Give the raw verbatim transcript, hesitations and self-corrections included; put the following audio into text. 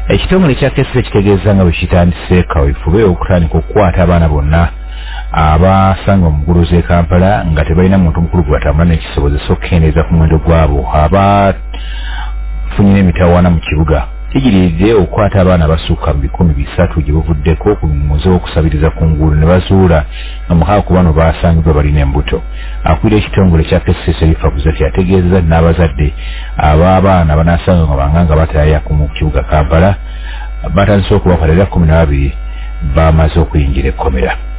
ekitongole kya K C C kitegeeza nga bwe kitandise kaweefube okutandika okukwata abaana bonna abasanga mu ggulu z'e Kampala nga tebalina muntu mukulu gwe batambula n'ekisobozesa okukendeeza ku muwendo gwabo abafunye n'emitawaana mu kibuga. Kigiridde okukwata abaana abasukka mu bikumi bisatu gye buvuddeko ku muze w'okusabiriza ku nguudo ne bazuula nga mukaaga ku bano baasangibwa balina embuto. Akulira ekitongole kya K C C Serifa Buzati ategeezezza n'abazadde ab'abaana banaasanga nga banganga batayaya mu kibuga Kampala batandise okubakwata era kkumi na babiri bamaze okuyingira ekkomera.